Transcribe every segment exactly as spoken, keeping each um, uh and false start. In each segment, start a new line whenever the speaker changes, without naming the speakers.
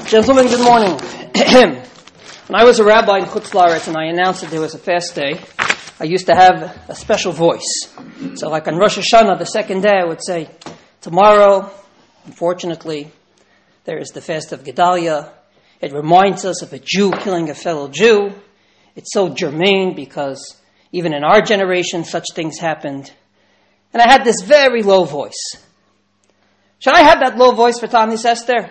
Gentlemen, good morning. When I was a rabbi in Chutz La'aretz and I announced that there was a fast day, I used to have a special voice. So like on Rosh Hashanah, the second day, I would say, tomorrow, unfortunately, there is the fast of Gedalia. It reminds us of a Jew killing a fellow Jew. It's so germane because even in our generation, such things happened. And I had this very low voice. Should I have that low voice for Ta'anis Esther?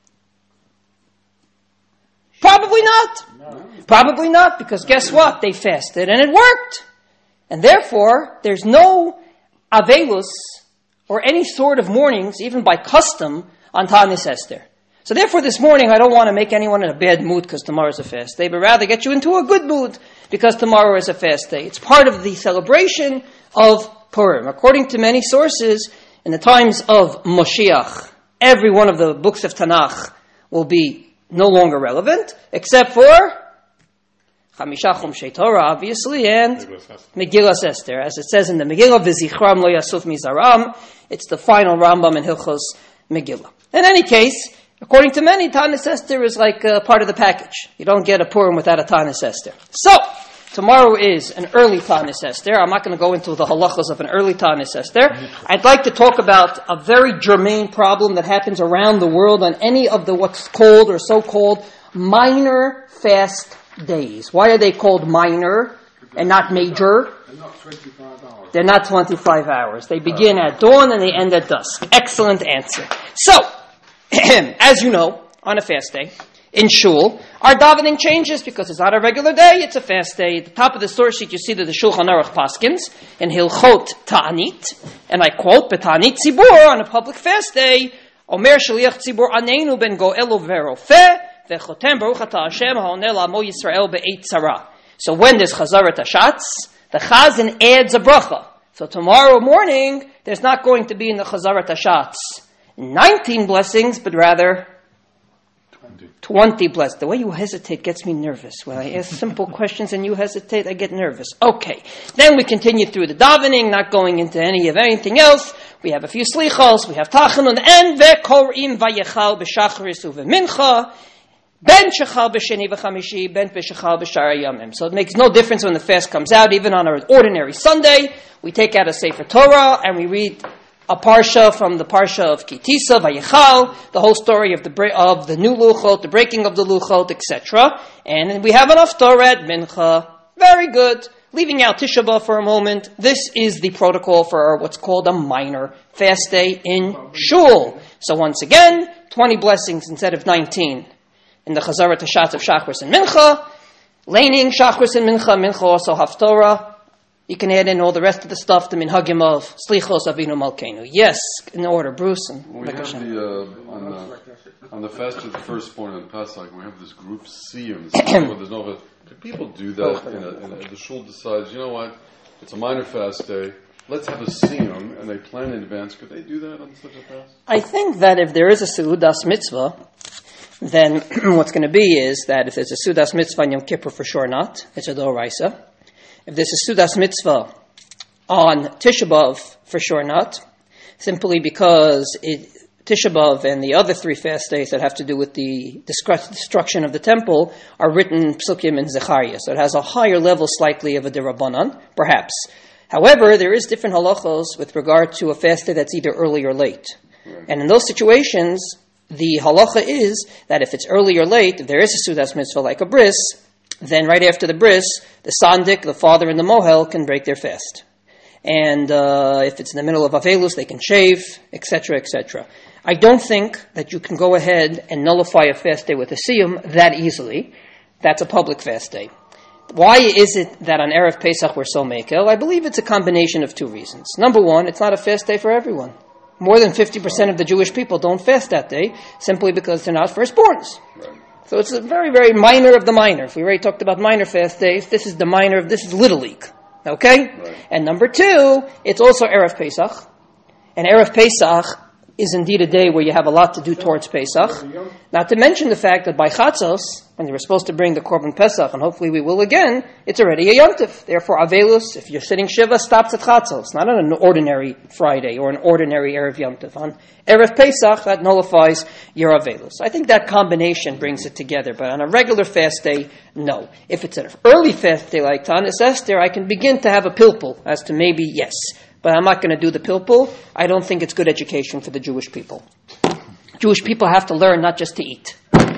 Probably not. No. Probably not, because guess what? They fasted and it worked. And therefore, there's no avelus or any sort of mournings, even by custom, on Ta'anis Esther. So therefore, this morning, I don't want to make anyone in a bad mood because tomorrow is a fast day, but rather get you into a good mood because tomorrow is a fast day. It's part of the celebration of Purim. According to many sources, in the times of Moshiach, every one of the books of Tanakh will be no longer relevant, except for Chamisha Chumshei Torah, obviously, and Megillas Esther. As it says in the Megillah, V'zichram lo yasuf mizaram, it's the final Rambam in Hilchos Megillah. In any case, according to many, Ta'anis Esther is like uh, part of the package. You don't get a Purim without a Ta'anis Esther. So, tomorrow is an early Ta'anis Esther. I'm not going to go into the halachas of an early Ta'anis Esther. I'd like to talk about a very germane problem that happens around the world on any of the what's called or so-called minor fast days. Why are they called minor and not major?
They're not twenty-five hours.
They're not twenty-five hours. They begin at dawn and they end at dusk. Excellent answer. So, as you know, on a fast day, in shul, our davening changes because it's not a regular day, it's a fast day. At the top of the source sheet, you see that the Shulchan Aruch Paskins in Hilchot Ta'anit, and I quote, B'Ta'anit Tzibur, on a public fast day, Omer Shaliach Tzibur Aneinu ben Go'elu Verofeh, V'chotem Baruch Ata Hashem ha'oneh la'amo Yisrael be'eit tzara. So when there's Chazarat Hashatz, the Chazan adds a bracha. So tomorrow morning, there's not going to be in the Chazarat Hashatz nineteen blessings, but rather twenty blessed. The way you hesitate gets me nervous. When I ask simple questions and you hesitate, I get nervous. Okay. Then we continue through the davening, not going into any of anything else. We have a few slichos, we have tachanun, and ve'korim vayechal b'shachris uvemincha, ben shechal b'sheni v'chamishi, ben b'shechal b'shara yamim. So it makes no difference when the fast comes out. Even on an ordinary Sunday, we take out a Sefer Torah and we read a parsha from the parsha of Kitisa, Vayechal, the whole story of the bre- of the new luchot, the breaking of the luchot, et cetera. And we have enough Torah at Mincha. Very good. Leaving out Tisha B'Av for a moment, this is the protocol for what's called a minor fast day in Shul. So once again, twenty blessings instead of nineteen. In the Chazarat Hashatz of Shachris and Mincha, laning Shachris and Mincha, Mincha also Haftorah. You can add in all the rest of the stuff, the minhagim of Slichos Avinu Malkeinu. Yes, in order, Bruce. And
well, we have the, uh, on, the, on the fast of the firstborn and Pasach, we have this group Siyum. There's no, do people do that? In a, in a, the shul decides, you know what, it's a minor fast day, let's have a Siyum, and they plan in advance. Could they do that on such a fast?
I think that if there is a Seudas Mitzvah, then what's going to be is that if there's a Seudas Mitzvah on Yom Kippur, for sure not. It's a Doraisa. If there's a Seudas Mitzvah on Tisha B'Av, for sure not, simply because it, Tisha B'Av and the other three fast days that have to do with the destruction of the temple are written in Psukim and Zechariah, so it has a higher level slightly of a Derabanan, perhaps. However, there is different halachos with regard to a fast day that's either early or late. Right. And in those situations, the halacha is that if it's early or late, if there is a Seudas Mitzvah like a bris, then right after the bris, the sandik, the father, and the mohel can break their fast. And uh, if it's in the middle of avelus, they can shave, et cetera, et cetera. I don't think that you can go ahead and nullify a fast day with a siyum that easily. That's a public fast day. Why is it that on Erev Pesach we're so mekel? I believe it's a combination of two reasons. Number one, it's not a fast day for everyone. More than fifty percent of the Jewish people don't fast that day simply because they're not firstborns. Right. So it's a very, very minor of the minor. If we already talked about minor fast days, this is the minor of, this is Little League. Okay?
Right.
And number two, it's also Erev Pesach. And Erev Pesach is indeed a day where you have a lot to do towards Pesach. Not to mention the fact that by Chatzos, when they were supposed to bring the Korban Pesach, and hopefully we will again, it's already a Yom Tov. Therefore, Avelus, if you're sitting Shiva, stops at Chatzos, not on an ordinary Friday or an ordinary Erev Yom Tov. On Erev Pesach, that nullifies your Avelus. I think that combination brings it together, but on a regular fast day, no. If it's an early fast day like Tanis Esther, I can begin to have a pilpul as to maybe yes. But I'm not going to do the pilpul. I don't think it's good education for the Jewish people. Jewish people have to learn not just to eat.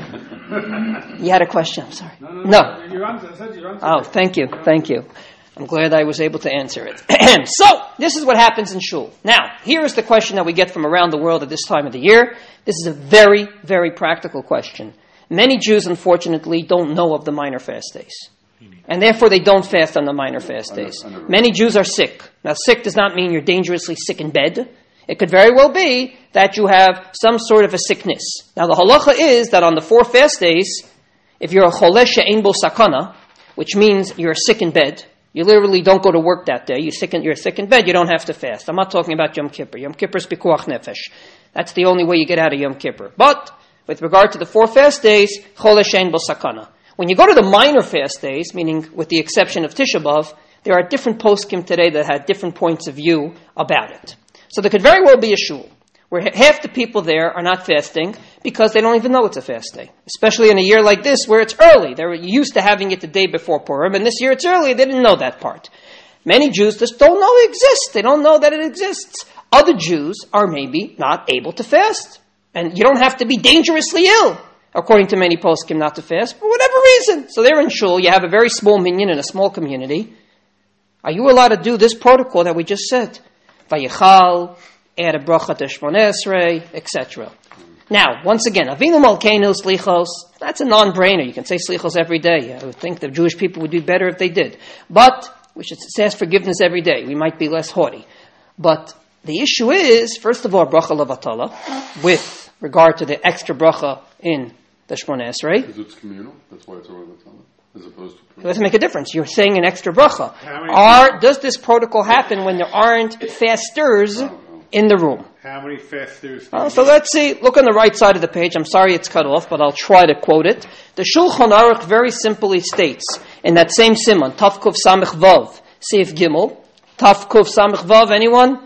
You had a question, I'm sorry.
No. no,
no.
no. You answered, I said you answered
oh,
it.
thank you, thank you. I'm glad I was able to answer it. So, this is what happens in shul. Now, here is the question that we get from around the world at this time of the year. This is a very, very practical question. Many Jews, unfortunately, don't know of the minor fast days. And therefore they don't fast on the minor fast days. Many Jews are sick. Now sick does not mean you're dangerously sick in bed. It could very well be that you have some sort of a sickness. Now the halacha is that on the four fast days, if you're a choleh she'ein bo sakana, which means you're sick in bed, you literally don't go to work that day, you're sick in, you're sick in bed, you don't have to fast. I'm not talking about Yom Kippur. Yom Kippur is pikuach nefesh. That's the only way you get out of Yom Kippur. But with regard to the four fast days, choleh she'ein bo sakana. When you go to the minor fast days, meaning with the exception of Tisha B'Av, there are different poskim today that had different points of view about it. So there could very well be a shul where half the people there are not fasting because they don't even know it's a fast day. Especially in a year like this where it's early. They're used to having it the day before Purim, and this year it's early, they didn't know that part. Many Jews just don't know it exists. They don't know that it exists. Other Jews are maybe not able to fast. And you don't have to be dangerously ill, according to many poskim, not to fast, for whatever reason. So they're in shul, you have a very small minyan in a small community. Are you allowed to do this protocol that we just said? Vayichal, add a bracha to Shmoneh Esrei, et cetera. Now, once again, Avinu Malkeinu Slichos, that's a non-brainer. You can say Slichos every day. I would think the Jewish people would do better if they did. But we should ask forgiveness every day. We might be less haughty. But the issue is, first of all, bracha levatala, with regard to the extra bracha in the Shmoneh Esrei.
Because it's communal, that's why it's a levatala, as opposed to...
It doesn't make a difference. You're saying an extra bracha. Are, does this protocol happen when there aren't fasters in the room?
How many fasters?
Uh, so let's see. Look on the right side of the page. I'm sorry it's cut off, but I'll try to quote it. The Shulchan Aruch very simply states in that same siman, Taf Kuf Samech Vav, Seif Gimel, Taf Kuf Samech Vav, anyone?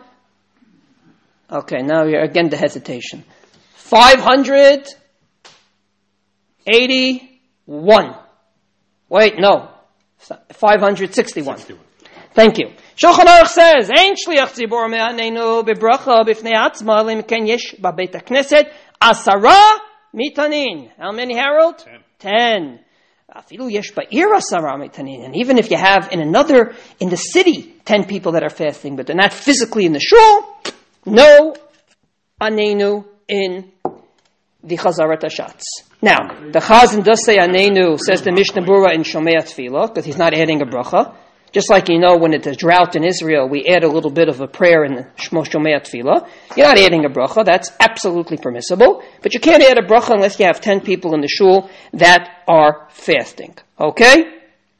Okay, now you're again the hesitation. five hundred eighty-one. Wait, no. five hundred sixty-one. Thank you. Shulchan Aruch says, Ein shliach tzibor me'anenu bebracha b'fnei atzma lim ken yesh b'beit hakneset asara mitanin. How many, Harold?
Ten.
Ten. Afilu yesh ba'ir asara mitanin. And even if you have in another, in the city, ten people that are fasting, but they're not physically in the shul, no anenu in the Chazarat Hashatz. Now, the Chazan does say anenu, says the Mishnah Berurah in Shomei Tefillah, because he's not adding a bracha. Just like you know, when it's a drought in Israel, we add a little bit of a prayer in the Shmo Shomei Tefillah. You're not adding a bracha. That's absolutely permissible. But you can't add a bracha unless you have ten people in the shul that are fasting. Okay?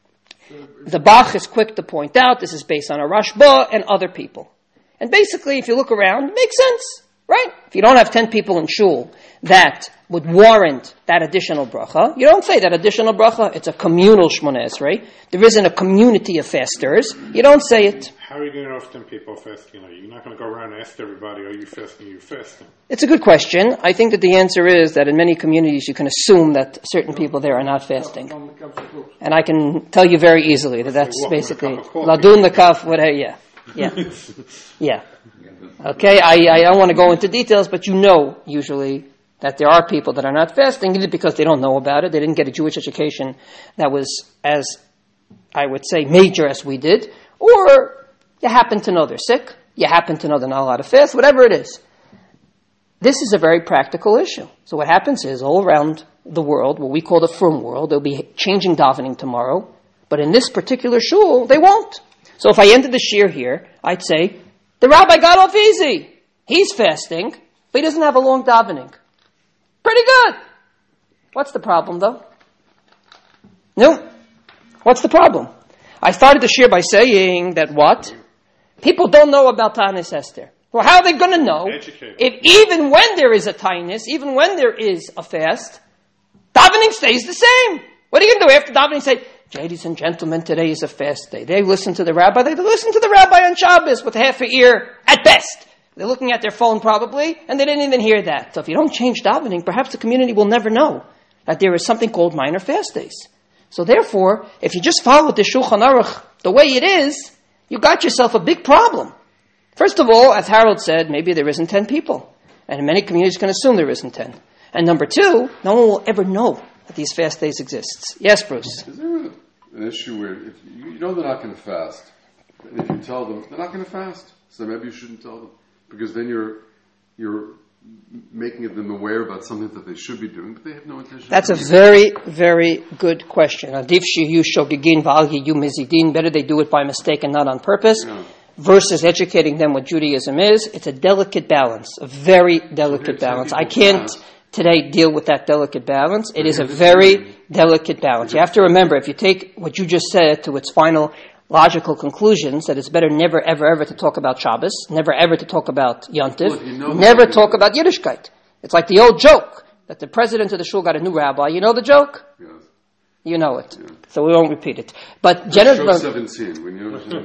The Bach is quick to point out this is based on a Rashba and other people. And basically, if you look around, it makes sense. Right? If you don't have ten people in shul that would warrant that additional bracha, you don't say that additional bracha. It's a communal Shmoneh Esrei. There isn't a community of fasters. You don't say it.
How are you going to know if ten people are fasting? You're not going to go around and ask everybody, are you fasting, are you fasting?
It's a good question. I think that the answer is that in many communities you can assume that certain people there are not fasting. And I can tell you very easily that that's basically ladun the kaf, whatever, yeah. Yeah. Yeah. Okay, I, I don't want to go into details, but you know usually that there are people that are not fasting either because they don't know about it, they didn't get a Jewish education that was as, I would say, major as we did, or you happen to know they're sick, you happen to know they're not allowed to fast, whatever it is. This is a very practical issue. So what happens is, all around the world, what we call the frum world, they'll be changing davening tomorrow, but in this particular shul, they won't. So if I ended the shir here, I'd say, the rabbi got off easy. He's fasting, but he doesn't have a long davening. Pretty good. What's the problem, though? No. What's the problem? I started the shir by saying that what? People don't know about Tanis Esther. Well, how are they going to know
Educated.
if even when there is a tainus, even when there is a fast, davening stays the same? What are you going to do after davening? Say, ladies and gentlemen, today is a fast day. They listen to the rabbi. They listen to the rabbi on Shabbos with half an ear at best. They're looking at their phone probably, and they didn't even hear that. So if you don't change davening, perhaps the community will never know that there is something called minor fast days. So therefore, if you just follow the Shulchan Aruch the way it is, you got yourself a big problem. First of all, as Harold said, maybe there isn't ten people. And many communities can assume there isn't ten. And number two, no one will ever know that these fast days exist. Yes, Bruce?
Is there an issue where if you, you know they're not going to fast, and if you tell them they're not going to fast, so maybe you shouldn't tell them, because then you're you're making them aware about something that they should be doing, but they have no intention.
That's a very, very good question. Adif shehu shogegin v'al yeyu mizidin. Better they do it by mistake and not on purpose.
Yeah.
Versus educating them what Judaism is. It's a delicate balance, a very delicate balance. I can't today deal with that delicate balance. It is a very delicate balance. You have to remember, if you take what you just said to its final logical conclusions, that it's better never, ever, ever to talk about Shabbos, never, ever to talk about Yontif,
Well, you know
never talk about Yiddishkeit. It's like the old joke that the president of the shul got a new rabbi. You know the joke?
Yes.
You know it.
Yeah.
So we won't repeat it. But
Stroke
generally,
seventeen. When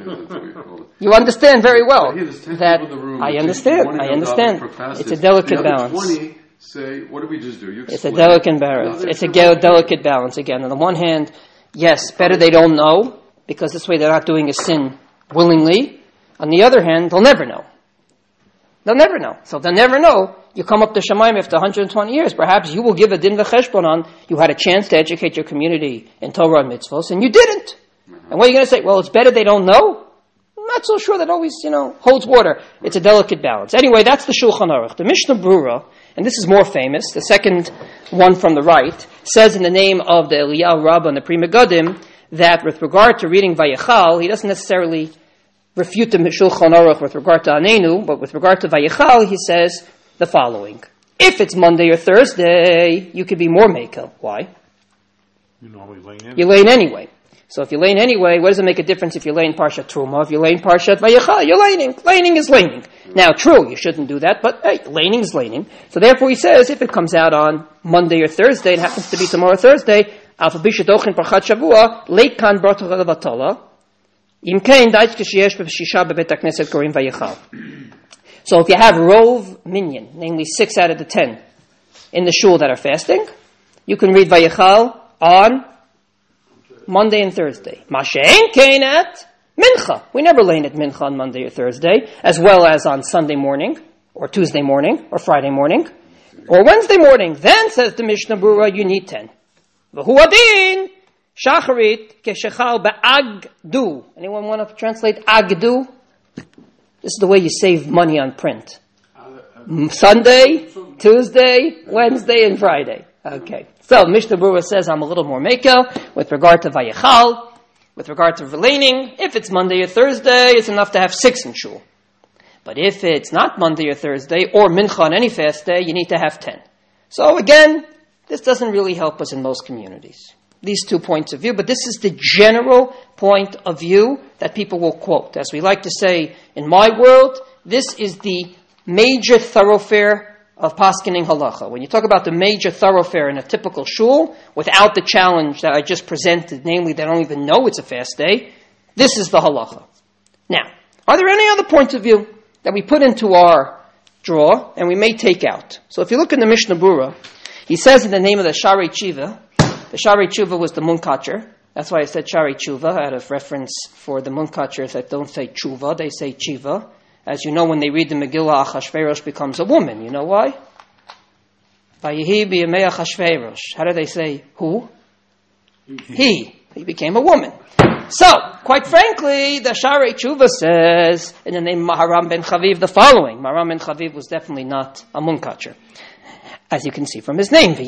you,
you understand very well
Hey, there's ten
that
people in the room.
I
If you
understand.
wanna
I
go
understand.
davening for fast,
It's a delicate
the other
balance.
twenty say, what did we just do? You
It's a
explain.
delicate balance.
No,
It's a
they're-
ge- delicate balance again. On the one hand, yes, better they don't know, because this way they're not doing a sin willingly. On the other hand, they'll never know. They'll never know. So they'll never know. You come up to Shemaim after one hundred twenty years. Perhaps you will give a din v'cheshbon on you had a chance to educate your community in Torah and mitzvos, and you didn't. And what are you going to say? Well, it's better they don't know? I'm not so sure that always, you know, holds water. It's a delicate balance. Anyway, that's the Shulchan Aruch. The Mishnah Brura, and this is more famous, the second one from the right, says in the name of the Eliyahu Rabbah and the Pri Megadim that with regard to reading Vayechal, he doesn't necessarily refute the Shulchan Aruch with regard to Anenu, but with regard to Vayechal, he says the following. If it's Monday or Thursday, you could be more Mekel. Why?
You normally lay in.
You lane anyway. So if you lane anyway, what does it make a difference if you lane Parshat Truma? If you lane Parshat Vayechal, you're laning. Laning is laning. Now, true, you shouldn't do that, but hey, laning is laning. So therefore he says, if it comes out on Monday or Thursday, it happens to be tomorrow Thursday, Alpha Bishat Ochin Parchat Shavua, Leikan Bartoch Levatala, Imkein Dait Kishiyesh B'Shisha B'Beit HaKnesset Korim Vayechal. So if you have Rov Minyan, namely six out of the ten, in the shul that are fasting, you can read Vayechal on Monday and Thursday. Mashe'en Keinat Mincha. We never lane at Mincha on Monday or Thursday, as well as on Sunday morning, or Tuesday morning, or Friday morning, or Wednesday morning. Then, says the Mishnah Brura, you need ten. V'hu adin shacharit keshechal ba'agdu. Anyone want to translate agdu? This is the way you save money on print. Sunday, Tuesday, Wednesday, and Friday. Okay. So, Mishnah Brura says, I'm a little more mekel with regard to Vayechal, with regard to relaning. If it's Monday or Thursday, it's enough to have six in shul. But if it's not Monday or Thursday, or Mincha on any fast day, you need to have ten. So again, this doesn't really help us in most communities. These two points of view, but this is the general point of view that people will quote. As we like to say in my world, this is the major thoroughfare of paskening halacha. When you talk about the major thoroughfare in a typical shul, without the challenge that I just presented, namely they don't even know it's a fast day, this is the halacha. Now, are there any other points of view that we put into our draw and we may take out? So if you look in the Mishnah Brura, he says in the name of the Shari Tshuva, the Shari Tshuva was the Munkatcher. That's why I said Shari Tshuva, out of reference for the Munkatchers that don't say Tshuva, they say Tshiva. As you know, when they read the Megillah, Achashverosh becomes a woman. You know why? Vayihi b'yamei Achashverosh. How do they say who? He. He became a woman. So, quite frankly, the Shari Tshuva says, in the name of Maharam ben Chaviv, the following. Maharam ben Chaviv was definitely not a Munkatcher, as you can see from his name.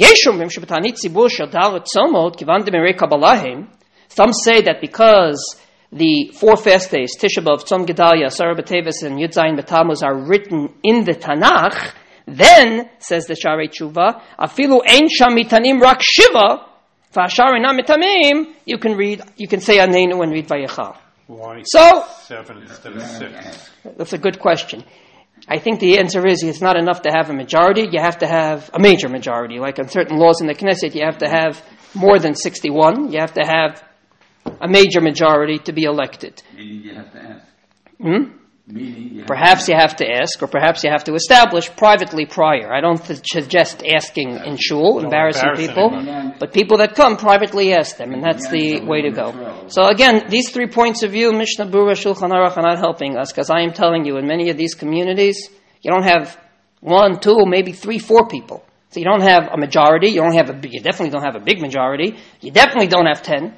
Some say that because the four fast days, Tisha B'Av, Tzom Gedalia, Asara B'Teves, and Yud Zayin B'Tammuz are written in the Tanakh, then, says the Shari Tshuva, Afilu Ein Sham Mitanim Rak Shiva, V'Ashar Einam Mitamim, you can read, you can say Anenu and read Vayechal.
Why
So,
seven instead of six?
that's a good question. I think the answer is it's not enough to have a majority. You have to have a major majority. Like on certain laws in the Knesset, you have to have more than sixty-one. You have to have a major majority to be elected.
Meaning you have to ask.
Hmm?
Meaning you have
Perhaps
to
you have to ask, or perhaps you have to establish privately prior. I don't th- suggest asking in shul, embarrassing
embarrass
people,
anyone.
but people that come, privately ask them, and that's the way to go. So again, these three points of view, Mishnah Berurah, Shulchan Aruch, are not helping us, because I am telling you, in many of these communities, you don't have one, two, maybe three, four people. So you don't have a majority, you don't have a, you definitely don't have a big majority, you definitely don't have ten.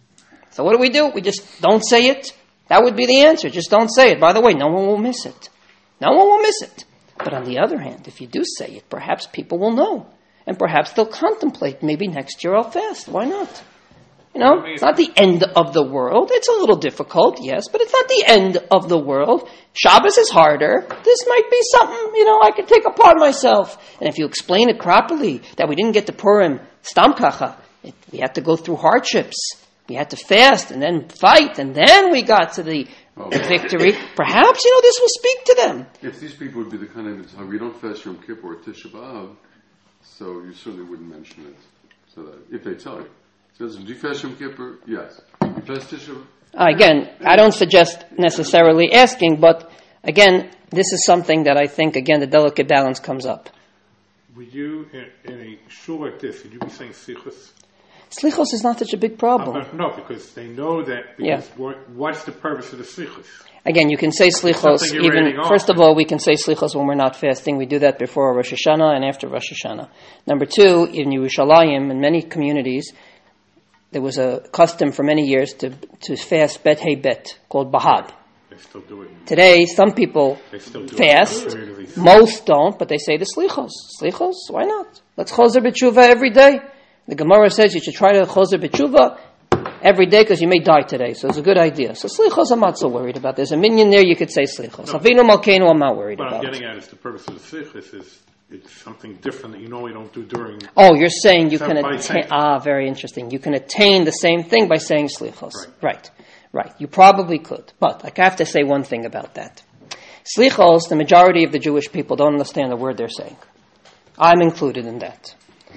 So what do we do? We just don't say it. That would be the answer. Just don't say it. By the way, no one will miss it. No one will miss it. But on the other hand, if you do say it, perhaps people will know. And perhaps they'll contemplate, maybe next year I'll fast. Why not? You know, it's not the end of the world. It's a little difficult, yes, but it's not the end of the world. Shabbos is harder. This might be something, you know, I could take upon myself. And if you explain it properly, that we didn't get to Purim stam kacha, it, we had to go through hardships. We had to fast and then fight, and then we got to the
Oh.
victory. Perhaps, you know, this will speak to them.
If these people would be the kind of time we don't fast Yom Kippur or Tisha B'Av, so you certainly wouldn't mention it. So that if they tell you, says, do you fast Yom Kippur? Yes. You fast Tisha B'Av?
Uh, again, I don't suggest necessarily asking, but again, this is something that I think, again, the delicate balance comes up.
Would you, in, in a shul like this, would you be saying sichos?
Slichos is not such a big problem.
Uh, no, because they know that. Because
Yeah.
what, what's the purpose of the sichos?
Again, you can say slichos,
Something you're
even,
rating off.
first of all, we can say slichos when we're not fasting. We do that before Rosh Hashanah and after Rosh Hashanah. Number two, in Yerushalayim, in many communities, there was a custom for many years to, to fast Bet Hey Bet, called Bahad.
They still do it.
Today, some people
They still do
fast,
it. Communities.
most don't, but they say the slichos. Slichos, why not? Let's chozer b'tshuva every day. The Gemara says you should try to chozer b'tshuva every day because you may die today, so it's a good idea. So slichos, I'm not so worried about. There's a minion there, you could say slichos. Avinu Malkeinu, I'm not worried
What I'm
about.
getting at is the purpose of the sichos is it's something different that you normally don't do during.
Oh, you're saying you
So
can
by
attain,
saying-
ah, very interesting. You can attain the same thing by saying slichos.
Right.
right, right. You probably could. But I have to say one thing about that. Slichos, the majority of the Jewish people don't understand the word they're saying. I'm included in that.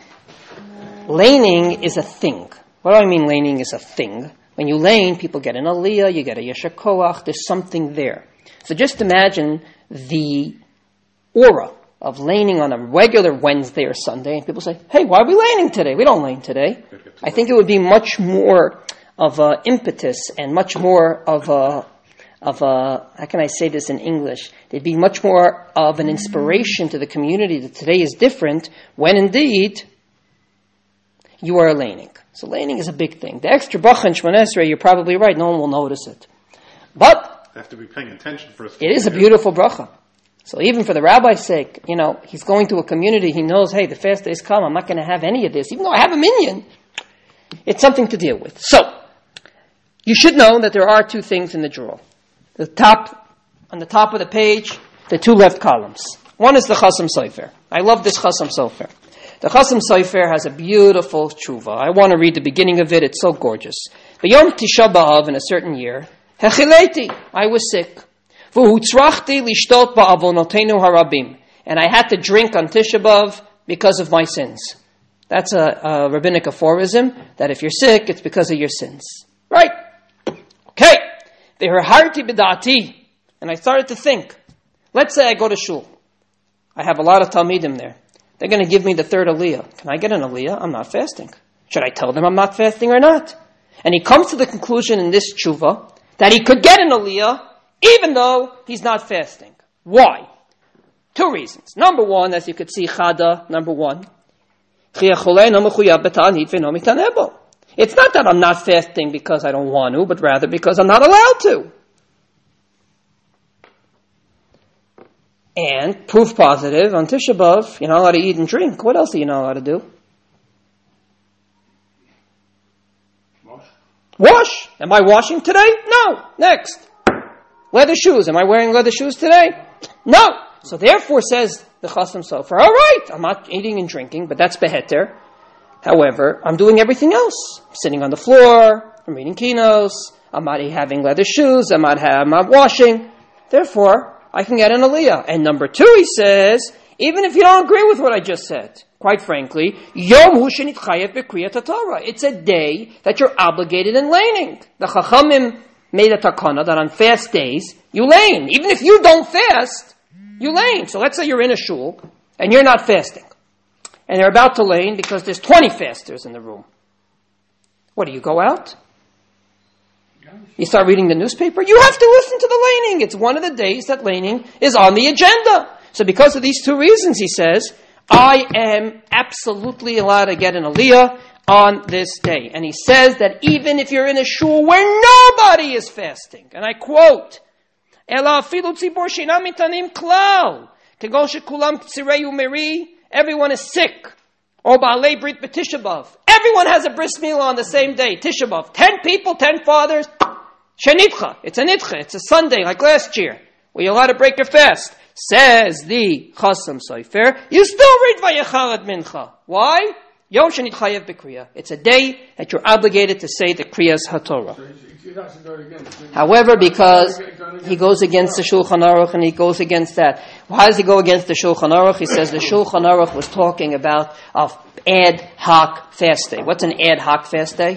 Laning is a thing. What do I mean laning is a thing? When you lane, people get an aliyah, you get a yesher koach, there's something there. So just imagine the aura of laning on a regular Wednesday or Sunday, and people say, hey, why are we laning today? We don't lane today. I think it would be much more of an impetus and much more of a, of a, how can I say this in English? There'd be much more of an inspiration to the community that today is different when indeed you are laning. So laning is a big thing. The extra bracha in Shemona Esrei, you're probably right, no one will notice it. But
They have to be paying attention first.
it is a beautiful bracha. So even for the rabbi's sake, you know, he's going to a community, he knows, hey, the fast days come, I'm not going to have any of this, even though I have a minion. It's something to deal with. So, you should know that there are two things in the drawer. The top, on the top of the page, the two left columns. One is the Chasam Sofer. I love this Chasam Sofer. The Chasam Sofer has a beautiful tshuva. I want to read the beginning of it, it's so gorgeous. B'yom Tisha B'Av, in a certain year, Hechileti, I was sick. V'hutzrachti lishtot ba'avonotenu harabim. And I had to drink on Tisha B'Av because of my sins. That's a, a rabbinic aphorism, that if you're sick, it's because of your sins. Right? Okay. V'herharti b'da'ati. And I started to think, let's say I go to shul. I have a lot of Talmidim there. They're going to give me the third aliyah. Can I get an aliyah? I'm not fasting. Should I tell them I'm not fasting or not? And he comes to the conclusion in this tshuva that he could get an aliyah even though he's not fasting. Why? Two reasons. Number one, as you could see, Chada, number one. It's not that I'm not fasting because I don't want to, but rather because I'm not allowed to. And proof positive, on Tisha B'Av, you're not allowed to eat and drink. What else are you not allowed to do?
Wash.
Wash. Am I washing today? No. Next. Leather shoes. Am I wearing leather shoes today? No. So therefore, says the Chasam Sofer, all right, I'm not eating and drinking, but that's beheter. However, I'm doing everything else. I'm sitting on the floor, I'm reading kinos, I'm not having leather shoes, I'm not, ha- I'm not washing. Therefore, I can get an aliyah. And number two, he says, even if you don't agree with what I just said, quite frankly, Yom Hu Shenitchayev B'Kriyat Torah. It's a day that you're obligated in laning. The Chachamim made a takana that on fast days, you lane. Even if you don't fast, you lane. So let's say you're in a shul, and you're not fasting. And they're about to lane because there's twenty fasters in the room. What, do you go out? You start reading the newspaper? You have to listen to the laning. It's one of the days that laning is on the agenda. So because of these two reasons, he says, I am absolutely allowed to get an aliyah on this day. And he says that even if you're in a shul where nobody is fasting, and I quote, Ela afilu tzibor she'inam mitanim klal, kegol shekulam tzirei umeri, everyone is sick. Or ba'alei brit b'Tisha B'Av. Everyone has a bris milah on the same day, Tisha B'Av. Ten people, ten fathers. Shenitcha. It's a nitcha. It's a Sunday like last year. Where you're allowed to break your fast. Says the Chasam Sofer, you still read Vayechal at Mincha. Why? Yom Shenitchayev B'Kriya. It's a day that you're obligated to say the Kriyas HaTorah. However, because he goes against the Shulchan Aruch and he goes against that. Why does he go against the Shulchan Aruch? He says the Shulchan Aruch was talking about an ad hoc fast day. What's an ad hoc fast day?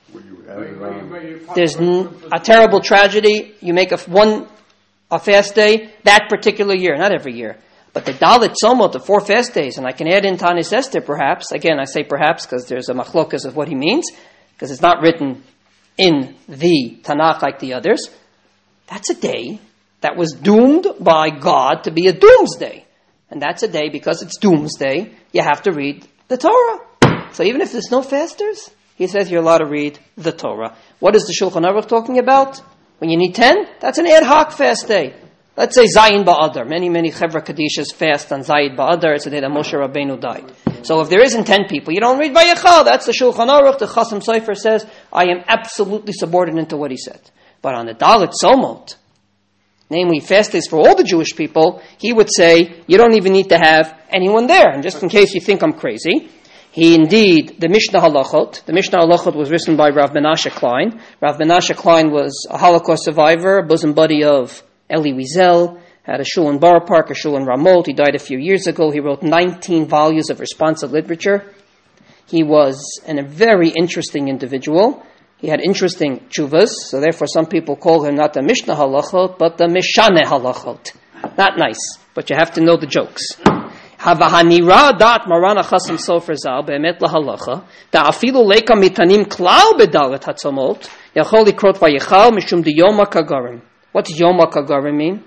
There's a terrible tragedy. You make a one a fast day that particular year, not every year. But the Dalit Tzomot, the four fast days, and I can add in Tanis Esther perhaps. Again, I say perhaps because there's a machlokas of what he means, because it's not written in the Tanakh like the others. That's a day that was doomed by God to be a doomsday. And that's a day, because it's doomsday, you have to read the Torah. So even if there's no fasters, he says you're allowed to read the Torah. What is the Shulchan Aruch talking about? When you need ten, that's an ad hoc fast day. Let's say Zayin Ba'adar. Many, many Chevra Kadishas fast on Zayin Ba'adar. It's the day that Moshe Rabbeinu died. So if there isn't ten people, you don't read Vayechal. That's the Shulchan Aruch. The Chasam Sofer says, I am absolutely subordinate to what he said. But on the Dalit Tzomot, namely fast days for all the Jewish people, he would say, you don't even need to have anyone there. And just in case you think I'm crazy, he indeed, the Mishnah Halachot, the Mishnah Halachot was written by Rav Menashe Klein. Rav Menashe Klein was a Holocaust survivor, a bosom buddy of Eli Wiesel, had a shul in Borough Park, a shul in Ramot. He died a few years ago. He wrote nineteen volumes of responsive literature. He was an, a very interesting individual. He had interesting tshuvas, so therefore some people call him not the Mishnah Halachot, but the Mishaneh Halachot. Not nice, but you have to know the jokes. Havahanira dat Marana Chasam Sofer Zal be'emet lahalacha da'afilu leika mitanim klal bedalet hatzomot yachol likrot vayechal mishum de yoma kagarim. What does yoma kagarim mean?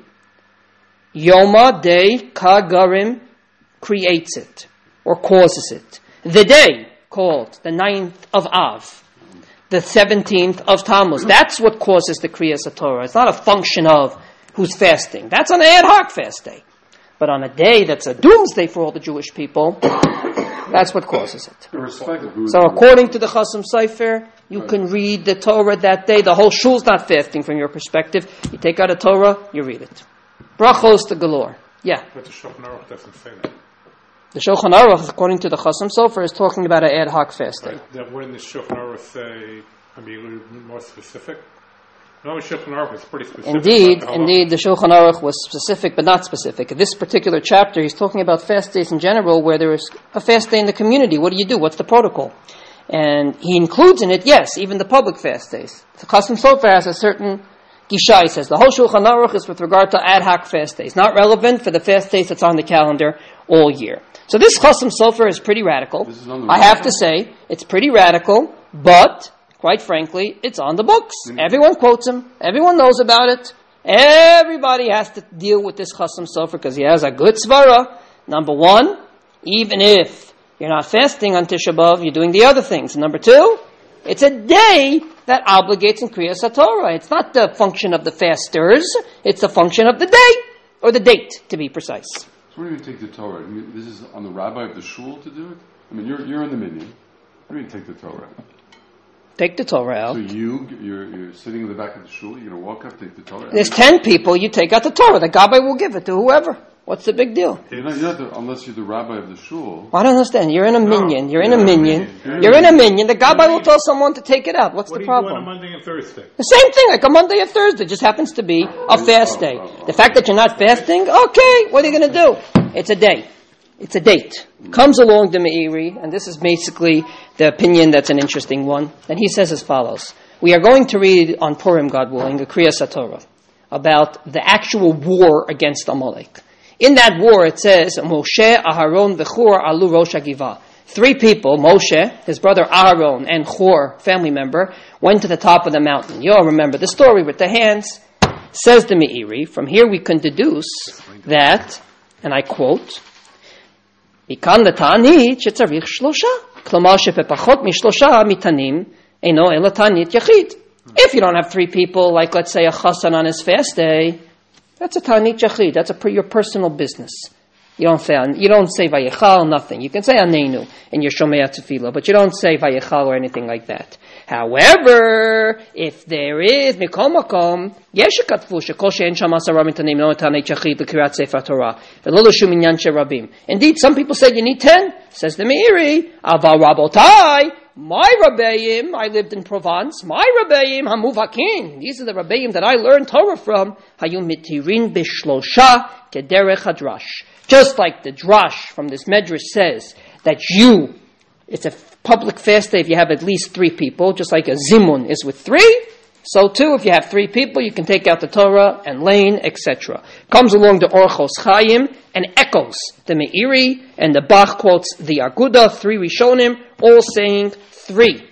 Yoma day kagarim creates it or causes it. The day called the ninth of Av, the seventeenth of Tammuz. That's what causes the Kriyas HaTorah. It's not a function of who's fasting. That's an ad hoc fast day. But on a day that's a doomsday for all the Jewish people, that's what causes it. So according to the Chasam Sofer, you can read the Torah that day. The whole shul's not fasting from your perspective. You take out a Torah, you read it. Brachos to galore. Yeah.
But the Shulchan Aruch doesn't say that.
The Shulchan Aruch, according to the Chasam Sofer, is talking about an ad hoc fast day.
Right. That wouldn't the Shulchan Aruch say, I mean, a little bit more specific? No, Shulchan Aruch is pretty specific.
Indeed, indeed, the Shulchan Aruch was specific, but not specific. In this particular chapter, he's talking about fast days in general, where there is a fast day in the community. What do you do? What's the protocol? And he includes in it, yes, even the public fast days. The Chasam Sofer has a certain gisha. He says the whole Shulchan Aruch is with regard to ad hoc fast days, not relevant for the fast days that's on the calendar all year. So this Chasam Sofer is pretty radical. I have to say, it's pretty radical, but quite frankly, it's on the books. Everyone quotes him. Everyone knows about it. Everybody has to deal with this Chasam Sofer because he has a good svara. Number one, even if you're not fasting on Tisha B'Av, you're doing the other things. Number two, it's a day that obligates in Kriyas HaTorah. It's not the function of the fasters. It's the function of the day, or the date, to be precise.
So where do you take the Torah? I mean, this is on the rabbi of the shul to do it? I mean, you're you're in the minyan. Where do you take the Torah?
Take the Torah out.
So you, you're, you're sitting in the back of the shul, you're going to walk up, take the Torah out.
There's ten people, you take out the Torah. The Gabbai will give it to whoever. What's the big deal?
You're not, you're not the, unless you're the rabbi of the shul.
I don't understand. You're in a
No,
minyan. You're in
you're
a
in a
minyan.
minyan.
You're in a minyan. The gabbai will tell someone to take it out. What's
What
the
do you do on a
problem?
Monday and Thursday?
The same thing, like a Monday or Thursday. Just happens to be a fast day. The fact that you're not fasting, okay, what are you going to do? It's a day. It's a date. Comes along the Meiri, and this is basically the opinion that's an interesting one. And he says as follows. We are going to read on Purim, God willing, the Kriyas HaTorah, about the actual war against Amalek. In that war, it says, Moshe, Aharon, V'chur, Alu, Rosh HaGivah. Three people, Moshe, his brother Aharon, and Chur, family member, went to the top of the mountain. You all remember the story with the hands. Says the Meiri, from here we can deduce that, and I quote, Mikan l'ta'anit shetzarich shlosha. Klomar shepepachot mishlosha mitanim eino ela ta'anit yachid. If you don't have three people, like let's say a chassan on his fast day, that's a ta'anit yachid. That's a per, your personal business. You don't say you don't say vayechal, nothing. You can say aneinu in your shomei tefillah, but you don't say vayechal or anything like that. However, if there is mikol makom, yesh katfu shekol she'en sham asara mitanim lo ta'anit yachid l'kirat sefer Torah v'lo l'shum inyan she'rabim. Indeed, some people say you need ten. Says the Meiri, aval rabotai. My Rabbeim, I lived in Provence, my Rabbeim, Hamuvakin, these are the Rabbeim that I learned Torah from, Hayum mitirin bishlosha kederech hadrash. Just like the drash from this medrash says that you, it's a public fast day if you have at least three people, just like a zimun is with three, so too if you have three people, you can take out the Torah and lane, et cetera. Comes along the Orchos Chaim and echoes the Meiri, and the Bach quotes the Aguda, three Rishonim, all saying three.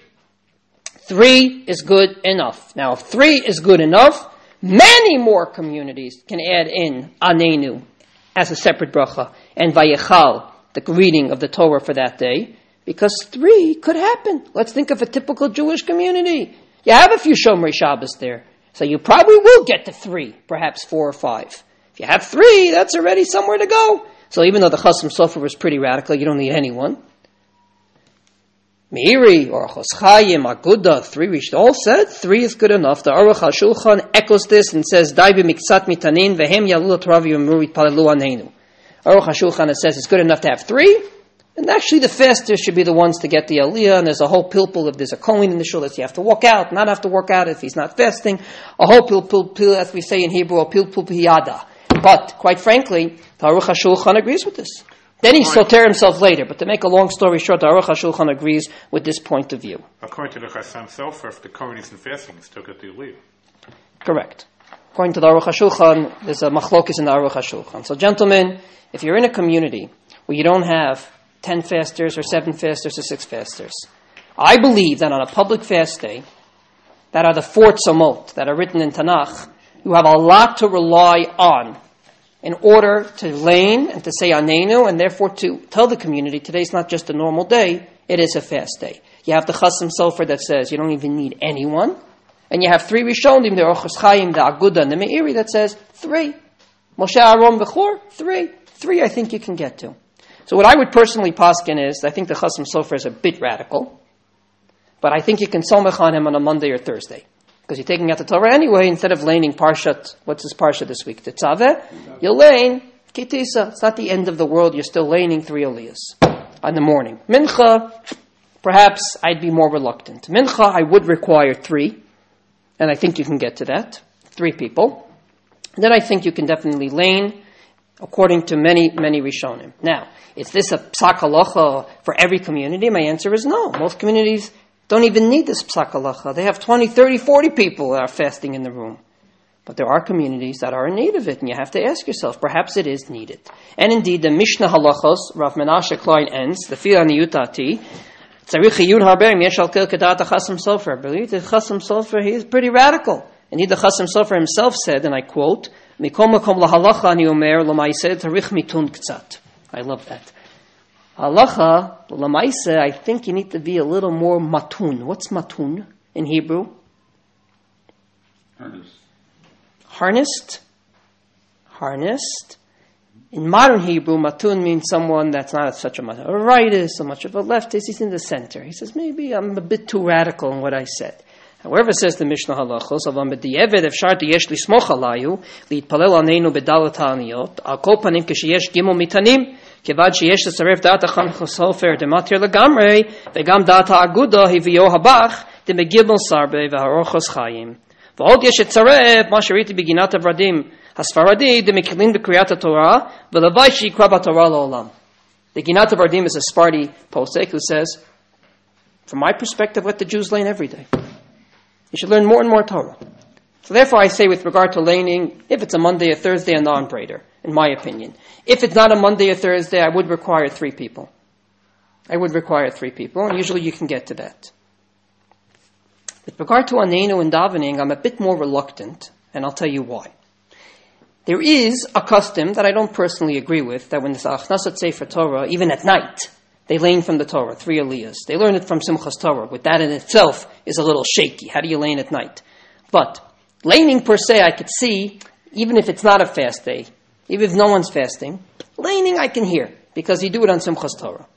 Three is good enough. Now, if three is good enough, many more communities can add in Anenu as a separate bracha, and Vayechal, the reading of the Torah for that day, because three could happen. Let's think of a typical Jewish community. You have a few Shomrei Shabbos there, so you probably will get to three, perhaps four or five. If you have three, that's already somewhere to go. So even though the Chasam Sofer was pretty radical, you don't need anyone. Meiri, or Orchos Chaim, Aguda, three, we all said three is good enough. The Aruch HaShulchan echoes this and says, Dai b'miktzat mitanin vehem yalu Torah v'yomru yitpalelu aneinu. Aruch HaShulchan says it's good enough to have three, and actually the fasters should be the ones to get the aliyah, and there's a whole pilpul, if there's a kohen in the shul, that you have to walk out, not have to work out if he's not fasting, a whole pilpul, pil, as we say in Hebrew, a pilpul piyada. But, quite frankly, the Aruch HaShulchan agrees with this. Then he soter himself later, but to make a long story short, the Aruch HaShulchan agrees with this point of view.
According to the Chasam Sofer, if the kohen isn't fasting, still get the aliyah.
Correct. According to the Aruch HaShulchan, there's a machlokes in the Aruch HaShulchan. So gentlemen, if you're in a community where you don't have ten fasters or seven fasters or six fasters, I believe that on a public fast day, that are the four tzomot that are written in Tanakh, you have a lot to rely on in order to lane and to say anenu, and therefore to tell the community today's not just a normal day, it is a fast day. You have the Chasam Sofer that says you don't even need anyone, and you have three Rishonim, the Orchos Chaim, the Aguda, and the Meiri that says three. Moshe, Aaron, Bechor, three. Three I think you can get to. So what I would personally paskin is, I think the Chasam Sofer is a bit radical, but I think you can somech on him on a Monday or Thursday. Because you're taking out the Torah anyway, instead of laning Parshat, what's this Parsha this week? Tetzaveh, you'll lane Kitisa. It's not the end of the world, you're still laning three aliyahs in the morning. Mincha, perhaps I'd be more reluctant. Mincha, I would require three, and I think you can get to that. Three people. And then I think you can definitely lane, according to many, many Rishonim. Now, is this a psak halacha for every community? My answer is no. Most communities don't even need this psak halacha. They have twenty, thirty, forty people that are fasting in the room. But there are communities that are in need of it, and you have to ask yourself, perhaps it is needed. And indeed, the Mishnah halachos, Rav Menashe Klein ends, the Fila Niyutati, Tzarich Yun Harbeim Yeshal Kel Kedat Chasam Sofer. Believe the Chasam Sofer, he is pretty radical. Indeed, the Chasam Sofer himself said, and I quote, Mikom makom lahalacha ani omer l'maiseh tarich mitun k'tzat. I love that. Halacha, l'maiseh, I think you need to be a little more matun. What's matun in Hebrew?
Harness.
Harnessed. Harnessed. In modern Hebrew, matun means someone that's not such a, a rightist, so much of a leftist. He's in the center. He says, maybe I'm a bit too radical in what I said. However, says the Mishnah Halachos, Avam b'di'eved efshar yesh lismoch alayu, li'itpalel aneinu b'dalat ha'aniyot, al kol panim ksheyesh gimel mitanim, kevad sheyesh l'tzaref dat ha'chan chosofer dematir legamrei, v'gam dat ha'aguda hivyo habach, demegibel sarbe v'harochos chayim. V'od yesh etzaref, ma sheriti b'ginat avradim, hasfaradi demekilin b'kriyat ha'torah, v'levai she'ikra b'torah la'olam. The Ginat Vardim is a Sparti posek who says, from my perspective, let the Jews learn every day. You should learn more and more Torah. So therefore I say with regard to laning, if it's a Monday or Thursday, a non-brainer, in my opinion. If it's not a Monday or Thursday, I would require three people. I would require three people, and usually you can get to that. With regard to Anenu and davening, I'm a bit more reluctant, and I'll tell you why. There is a custom that I don't personally agree with, that when the Achnasat Sefer Torah, even at night, they lane from the Torah, three aliyahs. They learn it from Simchas Torah, but that in itself is a little shaky. How do you lane at night? But laning per se, I could see, even if it's not a fast day, even if no one's fasting, laning I can hear, because you do it on Simchas Torah.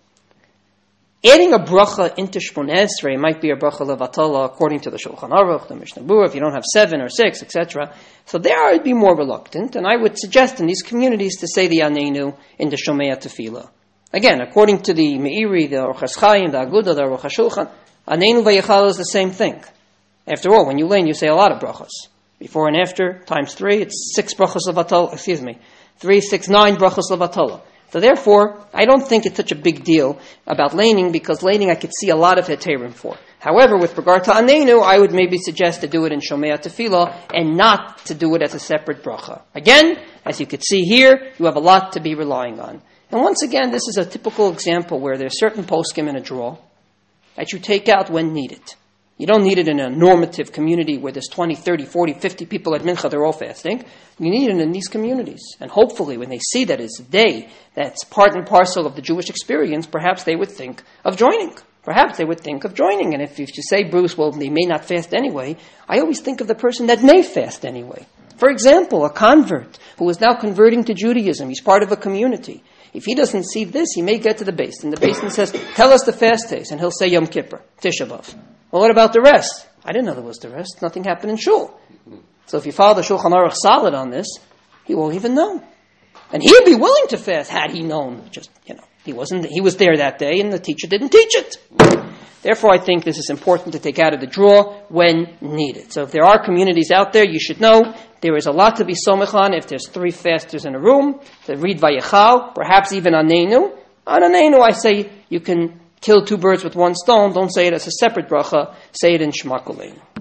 Adding a bracha into Shmoneh Esrei might be a bracha levatala according to the Shulchan Aruch, the Mishnah Berurah, if you don't have seven or six, et cetera. So there I'd be more reluctant, and I would suggest in these communities to say the Anenu in the Shomea Tefillah. Again, according to the Meiri, the Orchos Chaim, the Aguda, the Aruch HaShulchan, Anenu v'Yechal is the same thing. After all, when you lane, you say a lot of brachas. Before and after, times three, it's six brachas levatala, excuse me, three, six, nine brachas levatala. So therefore, I don't think it's such a big deal about laning, because laning I could see a lot of heterim for. However, with regard to Anenu, I would maybe suggest to do it in Shomea Tefillah and not to do it as a separate bracha. Again, as you could see here, you have a lot to be relying on. And once again, this is a typical example where there's certain poskim in a draw that you take out when needed. You don't need it in a normative community where there's twenty, thirty, forty, fifty people at Mincha, they're all fasting. You need it in these communities. And hopefully when they see that it's a day that's part and parcel of the Jewish experience, perhaps they would think of joining. Perhaps they would think of joining. And if, if you say, Bruce, well, they may not fast anyway, I always think of the person that may fast anyway. For example, a convert who is now converting to Judaism, he's part of a community. If he doesn't see this, he may get to the base. And the base says, tell us the fast days. And he'll say Yom Kippur, Tisha B'Av. Well, what about the rest? I didn't know there was the rest. Nothing happened in Shul. So if you follow the Shulchan Aruch solid on this, he won't even know. And he'd be willing to fast had he known. Just, you know, he wasn't, he was there that day and the teacher didn't teach it. Therefore, I think this is important to take out of the draw when needed. So if there are communities out there, you should know there is a lot to be somech on if there's three fasters in a room, to read Vayechal, perhaps even Anenu. On Anenu, I say you can kill two birds with one stone. Don't say it as a separate bracha. Say it in Shema Kuleinu.